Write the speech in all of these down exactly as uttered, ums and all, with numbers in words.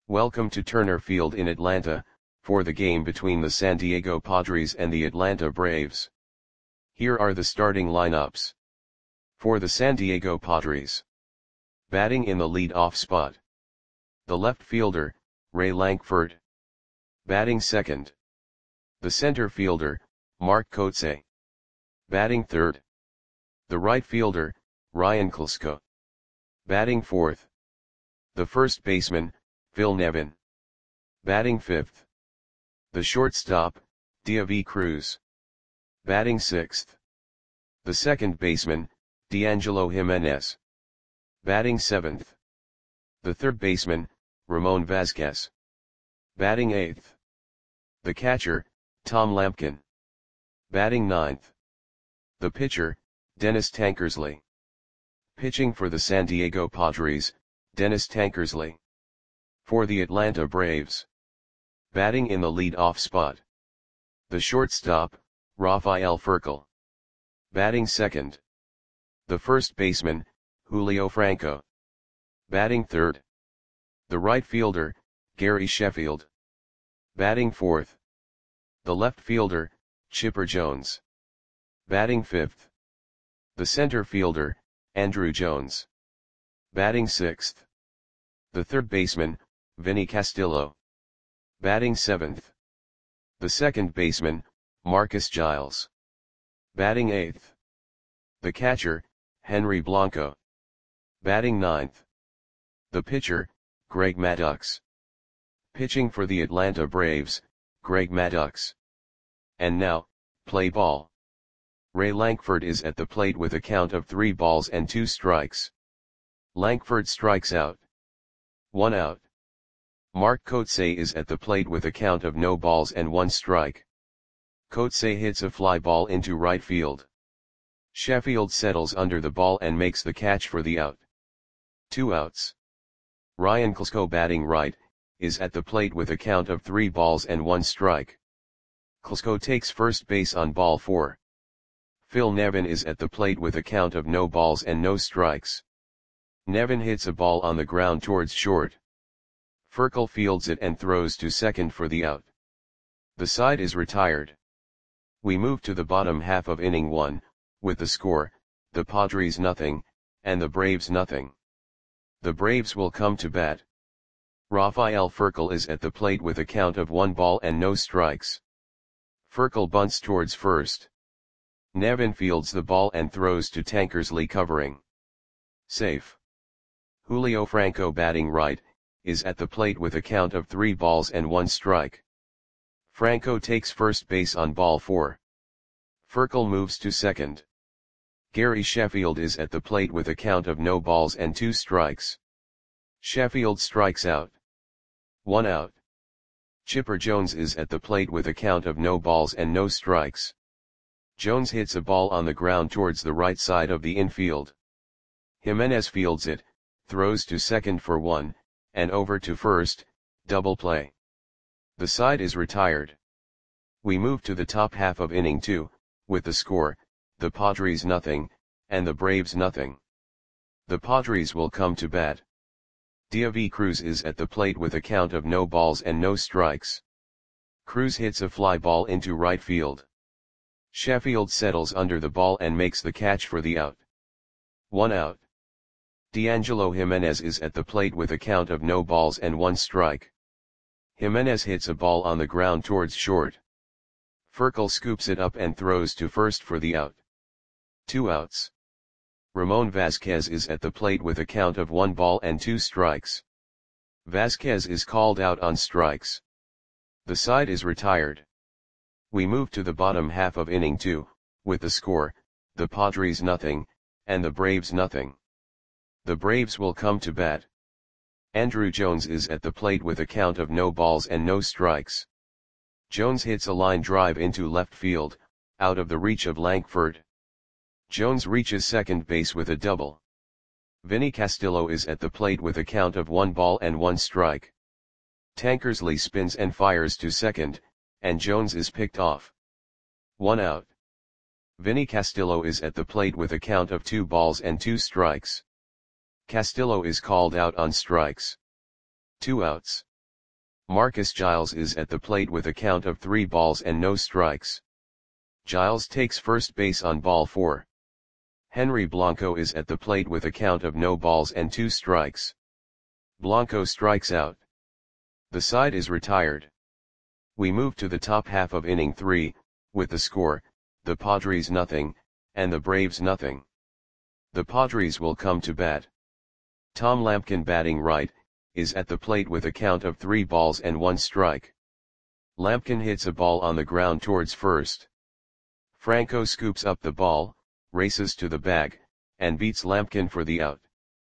Welcome to Turner Field in Atlanta, for the game between the San Diego Padres and the Atlanta Braves. Here are the starting lineups. For the San Diego Padres. Batting in the lead-off spot. The left fielder, Ray Lankford. Batting second. The center fielder, Mark Kotsay. Batting third. The right fielder, Ryan Klesko. Batting fourth. The first baseman, Phil Nevin. Batting fifth. The shortstop, Deivi Cruz. Batting sixth. The second baseman, D'Angelo Jimenez. Batting seventh. The third baseman, Ramon Vazquez. Batting eighth. The catcher, Tom Lampkin. Batting ninth. The pitcher, Dennis Tankersley. Pitching for the San Diego Padres, Dennis Tankersley. For the Atlanta Braves. Batting in the lead-off spot. The shortstop, Rafael Furcal. Batting second. The first baseman, Julio Franco. Batting third. The right fielder, Gary Sheffield. Batting fourth. The left fielder, Chipper Jones. Batting fifth. The center fielder, Andruw Jones. Batting sixth. The third baseman, Vinny Castillo. Batting seventh. The second baseman, Marcus Giles. Batting eighth. The catcher, Henry Blanco. Batting ninth. The pitcher, Greg Maddux. Pitching for the Atlanta Braves, Greg Maddux. And now, play ball. Ray Lankford is at the plate with a count of three balls and two strikes. Lankford strikes out. One out. Mark Kotsay is at the plate with a count of no balls and one strike. Kotsay hits a fly ball into right field. Sheffield settles under the ball and makes the catch for the out. Two outs. Ryan Klesko, batting right, is at the plate with a count of three balls and one strike. Klesko takes first base on ball four. Phil Nevin is at the plate with a count of no balls and no strikes. Nevin hits a ball on the ground towards short. Furcal fields it and throws to second for the out. The side is retired. We move to the bottom half of inning one, with the score, the Padres nothing, and the Braves nothing. The Braves will come to bat. Rafael Furcal is at the plate with a count of one ball and no strikes. Furcal bunts towards first. Nevin fields the ball and throws to Tankersley, covering. Safe. Julio Franco, batting right, is at the plate with a count of three balls and one strike. Franco takes first base on ball four. Furcal moves to second. Gary Sheffield is at the plate with a count of no balls and two strikes. Sheffield strikes out. One out. Chipper Jones is at the plate with a count of no balls and no strikes. Jones hits a ball on the ground towards the right side of the infield. Jimenez fields it, throws to second for one, and over to first, double play. The side is retired. We move to the top half of inning two, with the score, the Padres nothing, and the Braves nothing. The Padres will come to bat. Deivi Cruz is at the plate with a count of no balls and no strikes. Cruz hits a fly ball into right field. Sheffield settles under the ball and makes the catch for the out. One out. D'Angelo Jimenez is at the plate with a count of no balls and one strike. Jimenez hits a ball on the ground towards short. Furcal scoops it up and throws to first for the out. Two outs. Ramon Vazquez is at the plate with a count of one ball and two strikes. Vazquez is called out on strikes. The side is retired. We move to the bottom half of inning two, with the score, the Padres nothing, and the Braves nothing. The Braves will come to bat. Andruw Jones is at the plate with a count of no balls and no strikes. Jones hits a line drive into left field, out of the reach of Lankford. Jones reaches second base with a double. Vinny Castillo is at the plate with a count of one ball and one strike. Tankersley spins and fires to second, and Jones is picked off. One out. Vinny Castillo is at the plate with a count of two balls and two strikes. Castillo is called out on strikes. Two outs. Marcus Giles is at the plate with a count of three balls and no strikes. Giles takes first base on ball four. Henry Blanco is at the plate with a count of no balls and two strikes. Blanco strikes out. The side is retired. We move to the top half of inning three, with the score, the Padres nothing, and the Braves nothing. The Padres will come to bat. Tom Lampkin, batting right, is at the plate with a count of three balls and one strike. Lampkin hits a ball on the ground towards first. Franco scoops up the ball, races to the bag, and beats Lampkin for the out.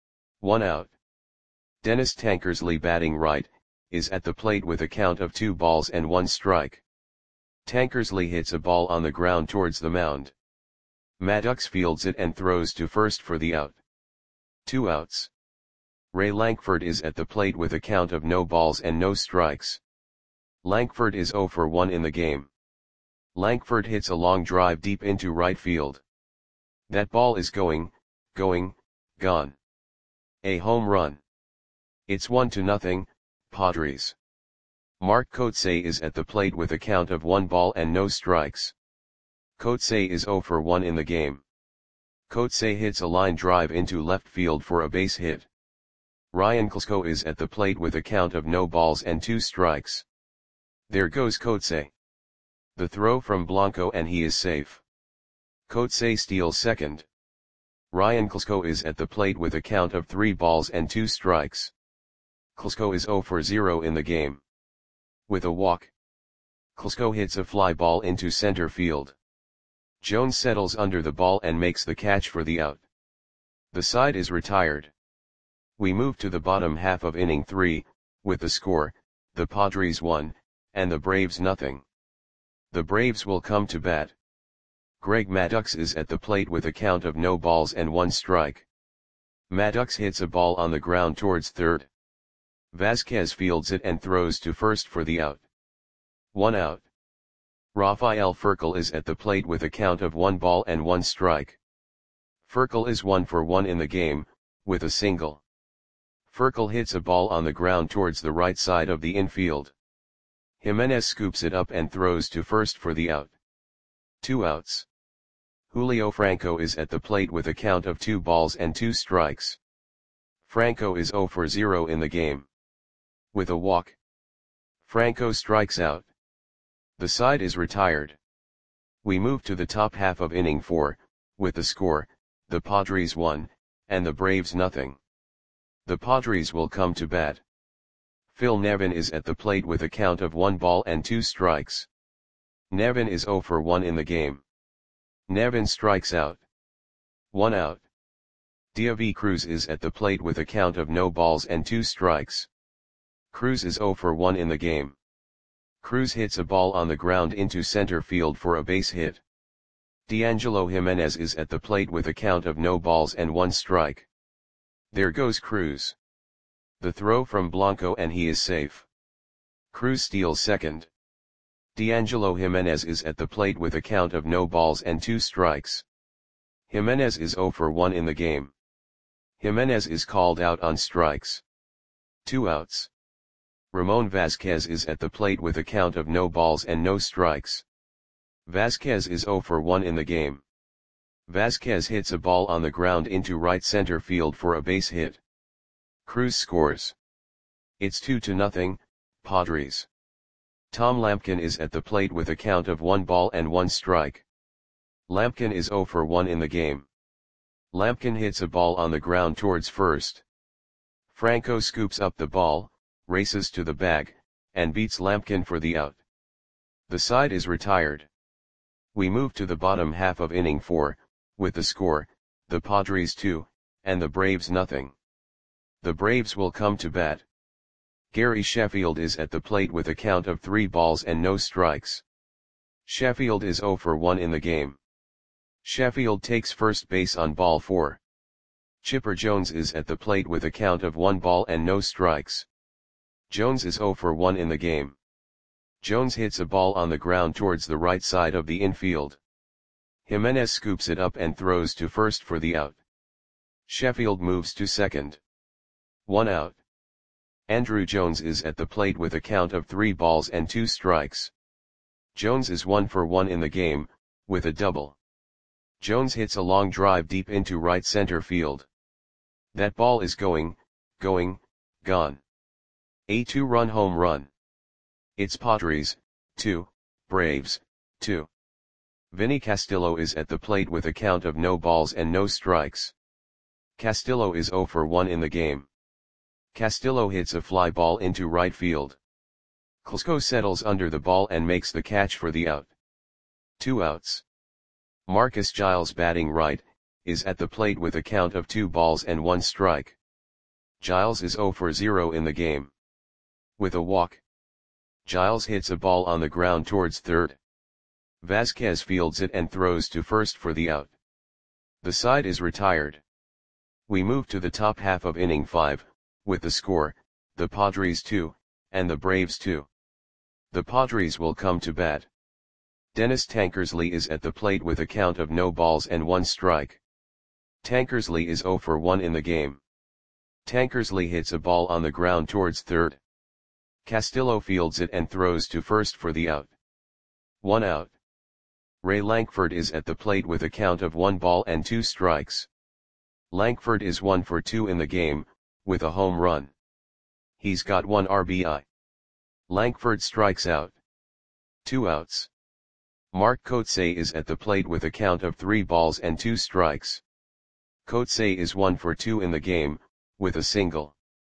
One out. Dennis Tankersley, batting right, is at the plate with a count of two balls and one strike. Tankersley hits a ball on the ground towards the mound. Maddox fields it and throws to first for the out. Two outs. Ray Lankford is at the plate with a count of no balls and no strikes. Lankford is oh for one in the game. Lankford hits a long drive deep into right field. That ball is going, going, gone. A home run. It's one to nothing, Padres. Mark Kotsay is at the plate with a count of one ball and no strikes. Kotsay is oh for one in the game. Kotsay hits a line drive into left field for a base hit. Ryan Klesko is at the plate with a count of no balls and two strikes. There goes Kotsay. The throw from Blanco and he is safe. Kotsay steals second. Ryan Klesko is at the plate with a count of three balls and two strikes. Klesko is oh for zero in the game. With a walk, Klesko hits a fly ball into center field. Jones settles under the ball and makes the catch for the out. The side is retired. We move to the bottom half of inning three, with the score, the Padres one, and the Braves nothing. The Braves will come to bat. Greg Maddux is at the plate with a count of no balls and one strike. Maddux hits a ball on the ground towards third. Vasquez fields it and throws to first for the out. One out. Rafael Furcal is at the plate with a count of one ball and one strike. Furcal is one for one in the game, with a single. Furcal hits a ball on the ground towards the right side of the infield. Jimenez scoops it up and throws to first for the out. Two outs. Julio Franco is at the plate with a count of two balls and two strikes. Franco is oh for zero in the game. With a walk, Franco strikes out. The side is retired. We move to the top half of inning four, with the score, the Padres one, and the Braves nothing. The Padres will come to bat. Phil Nevin is at the plate with a count of one ball and two strikes. Nevin is oh for one in the game. Nevin strikes out. One out. Diavi Cruz is at the plate with a count of no balls and two strikes. Cruz is oh for one in the game. Cruz hits a ball on the ground into center field for a base hit. D'Angelo Jimenez is at the plate with a count of no balls and one strike. There goes Cruz. The throw from Blanco and he is safe. Cruz steals second. D'Angelo Jimenez is at the plate with a count of no balls and two strikes. Jimenez is oh for one in the game. Jimenez is called out on strikes. Two outs. Ramon Vasquez is at the plate with a count of no balls and no strikes. Vasquez is oh for one in the game. Vasquez hits a ball on the ground into right center field for a base hit. Cruz scores. It's two to nothing, Padres. Tom Lampkin is at the plate with a count of one ball and one strike. Lampkin is oh for one in the game. Lampkin hits a ball on the ground towards first. Franco scoops up the ball, races to the bag, and beats Lampkin for the out. The side is retired. We move to the bottom half of inning four, with the score, the Padres two, and the Braves nothing. The Braves will come to bat. Gary Sheffield is at the plate with a count of three balls and no strikes. Sheffield is oh for one in the game. Sheffield takes first base on ball four. Chipper Jones is at the plate with a count of one ball and no strikes. Jones is oh for one in the game. Jones hits a ball on the ground towards the right side of the infield. Jimenez scoops it up and throws to first for the out. Sheffield moves to second. One out. Andruw Jones is at the plate with a count of three balls and two strikes. Jones is one for one in the game, with a double. Jones hits a long drive deep into right center field. That ball is going, going, gone. A two-run home run. It's Padres, two, Braves, two. Vinny Castillo is at the plate with a count of no balls and no strikes. Castillo is zero for one in the game. Castillo hits a fly ball into right field. Klesko settles under the ball and makes the catch for the out. Two outs. Marcus Giles, batting right, is at the plate with a count of two balls and one strike. Giles is zero for zero in the game. With a walk. Giles hits a ball on the ground towards third. Vasquez fields it and throws to first for the out. The side is retired. We move to the top half of inning five, with the score, the Padres two, and the Braves two. The Padres will come to bat. Dennis Tankersley is at the plate with a count of no balls and one strike. Tankersley is zero for one in the game. Tankersley hits a ball on the ground towards third. Castillo fields it and throws to first for the out. One out. Ray Lankford is at the plate with a count of one ball and two strikes. Lankford is one for two in the game, with a home run. He's got one R B I. Lankford strikes out. Two outs. Mark Kotsay is at the plate with a count of three balls and two strikes. Kotsay is one for two in the game, with a single.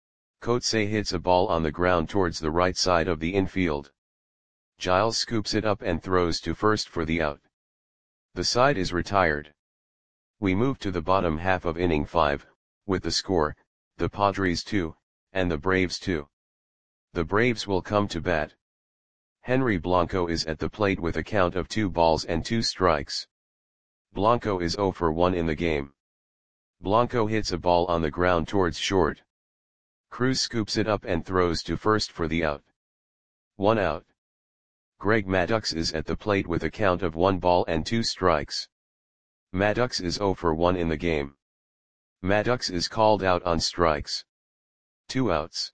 Kotsay hits a ball on the ground towards the right side of the infield. Giles scoops it up and throws to first for the out. The side is retired. We move to the bottom half of inning five, with the score, the Padres two, and the Braves two. The Braves will come to bat. Henry Blanco is at the plate with a count of two balls and two strikes. Blanco is zero for one in the game. Blanco hits a ball on the ground towards short. Cruz scoops it up and throws to first for the out. One out. Greg Maddux is at the plate with a count of one ball and two strikes. Maddux is zero for one in the game. Maddux is called out on strikes. Two outs.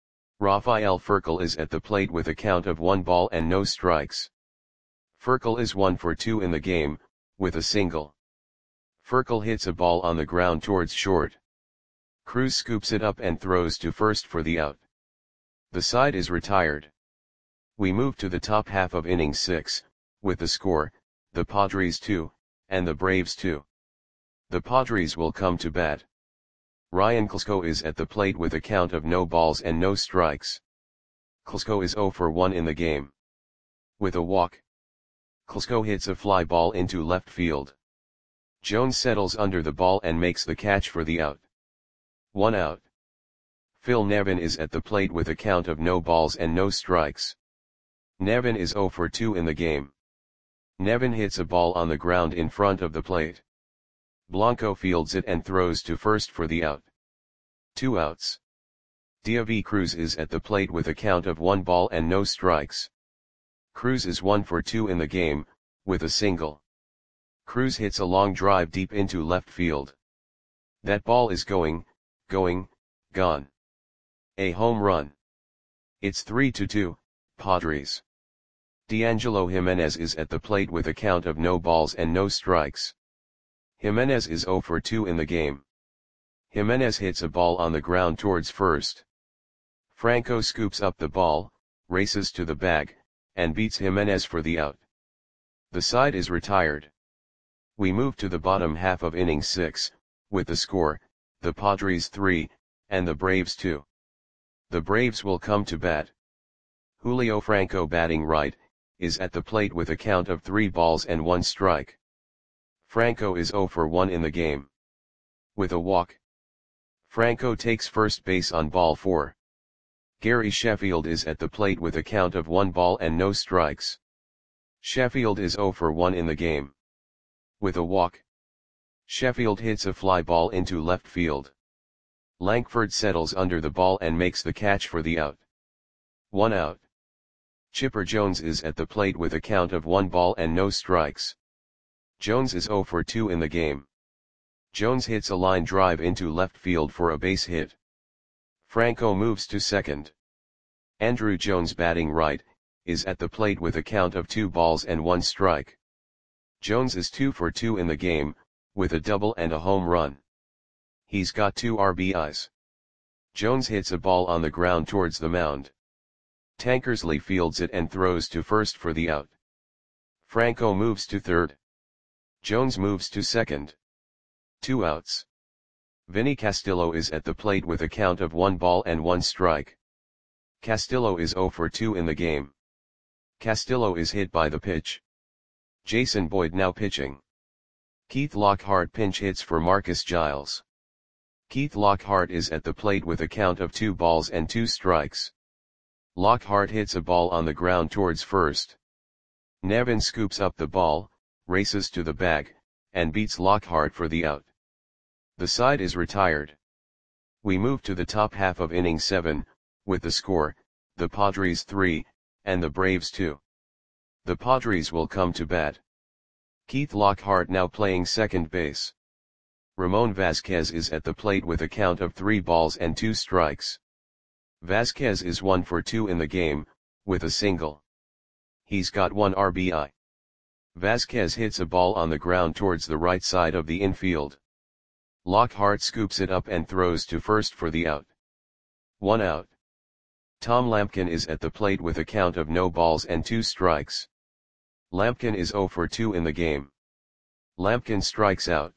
Rafael Furcal is at the plate with a count of one ball and no strikes. Furcal is one for two in the game, with a single. Furcal hits a ball on the ground towards short. Cruz scoops it up and throws to first for the out. The side is retired. We move to the top half of inning six, with the score, the Padres two, and the Braves two. The Padres will come to bat. Ryan Klesko is at the plate with a count of no balls and no strikes. Klesko is zero for one in the game. With a walk. Klesko hits a fly ball into left field. Jones settles under the ball and makes the catch for the out. One out. Phil Nevin is at the plate with a count of no balls and no strikes. Nevin is zero for two in the game. Nevin hits a ball on the ground in front of the plate. Blanco fields it and throws to first for the out. Two outs. Diavi Cruz is at the plate with a count of one ball and no strikes. Cruz is one for two in the game, with a single. Cruz hits a long drive deep into left field. That ball is going, going, gone. A home run. It's three to two, Padres. D'Angelo Jimenez is at the plate with a count of no balls and no strikes. Jimenez is zero for two in the game. Jimenez hits a ball on the ground towards first. Franco scoops up the ball, races to the bag, and beats Jimenez for the out. The side is retired. We move to the bottom half of inning six, with the score, the Padres three, and the Braves two. The Braves will come to bat. Julio Franco, batting right, is at the plate with a count of three balls and one strike. Franco is zero for one in the game. With a walk. Franco takes first base on ball four. Gary Sheffield is at the plate with a count of one ball and no strikes. Sheffield is zero for one in the game. With a walk. Sheffield hits a fly ball into left field. Lankford settles under the ball and makes the catch for the out. One out. Chipper Jones is at the plate with a count of one ball and no strikes. Jones is zero for two in the game. Jones hits a line drive into left field for a base hit. Franco moves to second. Andrew Jones batting right, is at the plate with a count of two balls and one strike. Jones is two for two in the game, with a double and a home run. He's got two R B Is. Jones hits a ball on the ground towards the mound. Tankersley fields it and throws to first for the out. Franco moves to third. Jones moves to second. Two outs. Vinny Castillo is at the plate with a count of one ball and one strike. Castillo is zero for two in the game. Castillo is hit by the pitch. Jason Boyd now pitching. Keith Lockhart pinch hits for Marcus Giles. Keith Lockhart is at the plate with a count of two balls and two strikes. Lockhart hits a ball on the ground towards first. Nevin scoops up the ball, races to the bag, and beats Lockhart for the out. The side is retired. We move to the top half of inning seven, with the score, the Padres three, and the Braves two. The Padres will come to bat. Keith Lockhart now playing second base. Ramon Vasquez is at the plate with a count of three balls and two strikes. Vasquez is one for two in the game, with a single. He's got one R B I. Vasquez hits a ball on the ground towards the right side of the infield. Lockhart scoops it up and throws to first for the out. One out. Tom Lampkin is at the plate with a count of no balls and two strikes. Lampkin is zero for two in the game. Lampkin strikes out.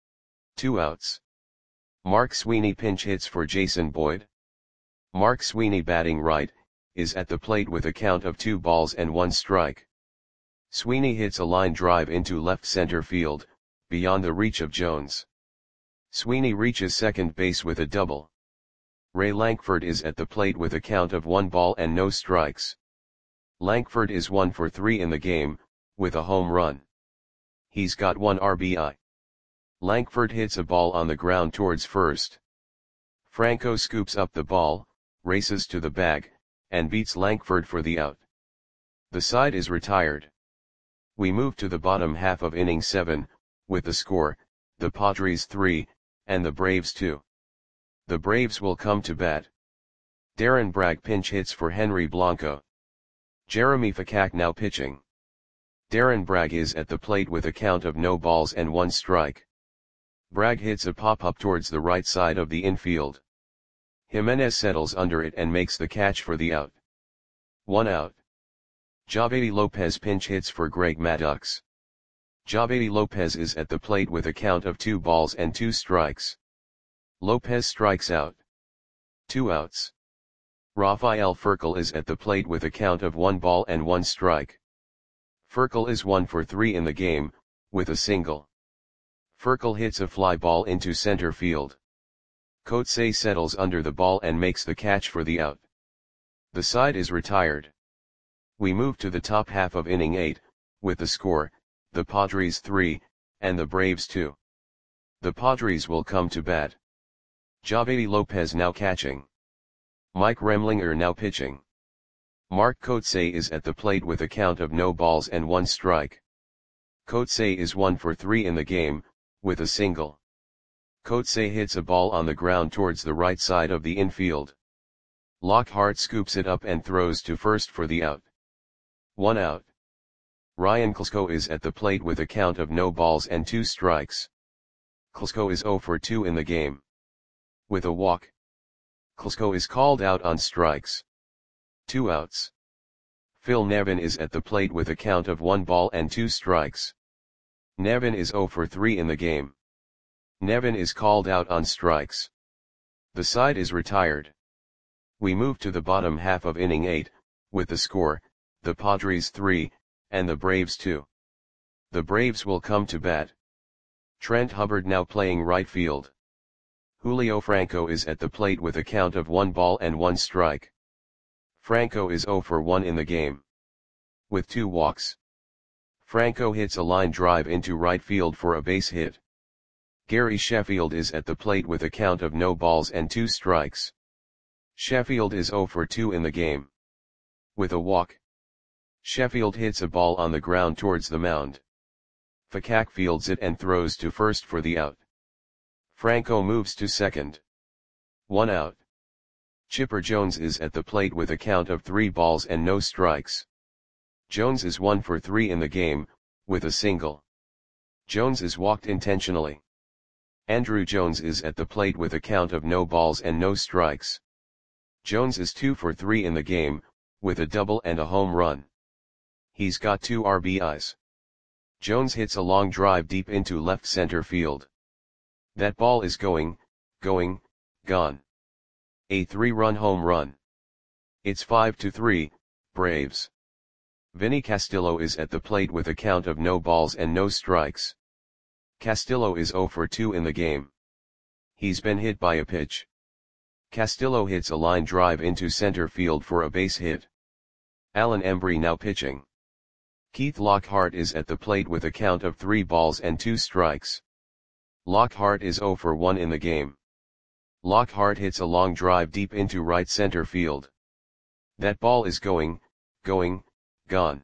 Two outs. Mark Sweeney pinch hits for Jason Boyd. Mark Sweeney batting right, is at the plate with a count of two balls and one strike. Sweeney hits a line drive into left center field, beyond the reach of Jones. Sweeney reaches second base with a double. Ray Lankford is at the plate with a count of one ball and no strikes. Lankford is one for three in the game, with a home run. He's got one R B I. Lankford hits a ball on the ground towards first. Franco scoops up the ball, races to the bag, and beats Lankford for the out. The side is retired. We move to the bottom half of inning seven, with the score, the Padres three, and the Braves two. The Braves will come to bat. Darren Bragg pinch hits for Henry Blanco. Jeremy Fakak now pitching. Darren Bragg is at the plate with a count of no balls and one strike. Bragg hits a pop-up towards the right side of the infield. Jimenez settles under it and makes the catch for the out. One out. Javady Lopez pinch hits for Greg Maddux. Javady Lopez is at the plate with a count of two balls and two strikes. Lopez strikes out. Two outs. Rafael Furcal is at the plate with a count of one ball and one strike. Furcal is one for three in the game, with a single. Furcal hits a fly ball into center field. Coetzee settles under the ball and makes the catch for the out. The side is retired. We move to the top half of inning eight, with the score, the Padres three, and the Braves two. The Padres will come to bat. Javady Lopez now catching. Mike Remlinger now pitching. Mark Coetzee is at the plate with a count of no balls and one strike. Coetzee is one for three in the game, with a single. Coetzee hits a ball on the ground towards the right side of the infield. Lockhart scoops it up and throws to first for the out. One out. Ryan Klesko is at the plate with a count of no balls and two strikes. Klesko is zero for two in the game. With a walk. Klesko is called out on strikes. Two outs. Phil Nevin is at the plate with a count of one ball and two strikes. Nevin is zero for three in the game. Nevin is called out on strikes. The side is retired. We move to the bottom half of inning eight, with the score, the Padres three, and the Braves two. The Braves will come to bat. Trent Hubbard now playing right field. Julio Franco is at the plate with a count of one ball and one strike. Franco is zero for one in the game. With two walks. Franco hits a line drive into right field for a base hit. Gary Sheffield is at the plate with a count of no balls and two strikes. Sheffield is zero for two in the game. With a walk. Sheffield hits a ball on the ground towards the mound. Fakak fields it and throws to first for the out. Franco moves to second. One out. Chipper Jones is at the plate with a count of three balls and no strikes. Jones is one for three in the game, with a single. Jones is walked intentionally. Andruw Jones is at the plate with a count of no balls and no strikes. Jones is two for three in the game, with a double and a home run. He's got two R B Is. Jones hits a long drive deep into left center field. That ball is going, going, gone. A three-run home run. It's five to three, Braves. Vinny Castillo is at the plate with a count of no balls and no strikes. Castillo is zero for two in the game. He's been hit by a pitch. Castillo hits a line drive into center field for a base hit. Alan Embry now pitching. Keith Lockhart is at the plate with a count of three balls and two strikes. Lockhart is zero for one in the game. Lockhart hits a long drive deep into right center field. That ball is going, going, gone.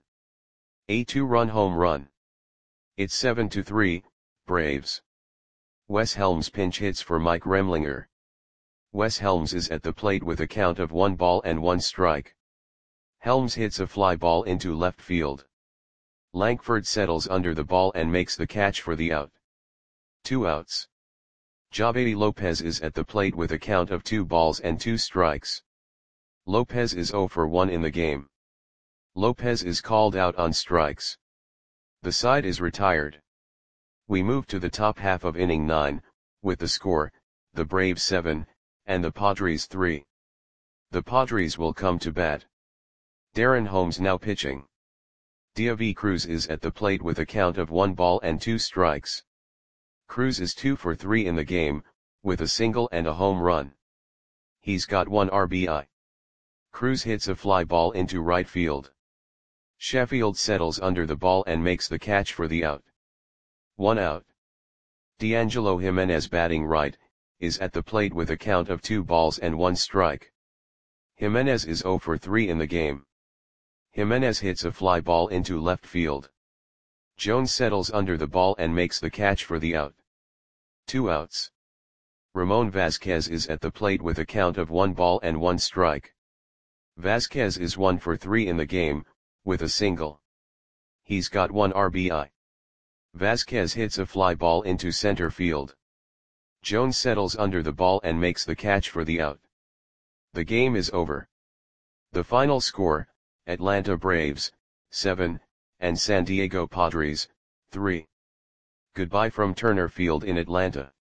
A two-run home run. It's seven to three, Braves. Wes Helms pinch hits for Mike Remlinger. Wes Helms is at the plate with a count of one ball and one strike. Helms hits a fly ball into left field. Lankford settles under the ball and makes the catch for the out. Two outs. Javedi Lopez is at the plate with a count of two balls and two strikes. Lopez is zero for one in the game. Lopez is called out on strikes. The side is retired. We move to the top half of inning nine, with the score, the Braves seven, and the Padres three. The Padres will come to bat. Darren Holmes now pitching. Deivi Cruz is at the plate with a count of one ball and two strikes. Cruz is two for three in the game, with a single and a home run. He's got one R B I. Cruz hits a fly ball into right field. Sheffield settles under the ball and makes the catch for the out. One out. D'Angelo Jimenez batting right, is at the plate with a count of two balls and one strike. Jimenez is zero for three in the game. Jimenez hits a fly ball into left field. Jones settles under the ball and makes the catch for the out. Two outs. Ramon Vasquez is at the plate with a count of one ball and one strike. Vasquez is one for three in the game, with a single. He's got one R B I. Vasquez hits a fly ball into center field. Jones settles under the ball and makes the catch for the out. The game is over. The final score, Atlanta Braves, seven, and San Diego Padres, three. Goodbye from Turner Field in Atlanta.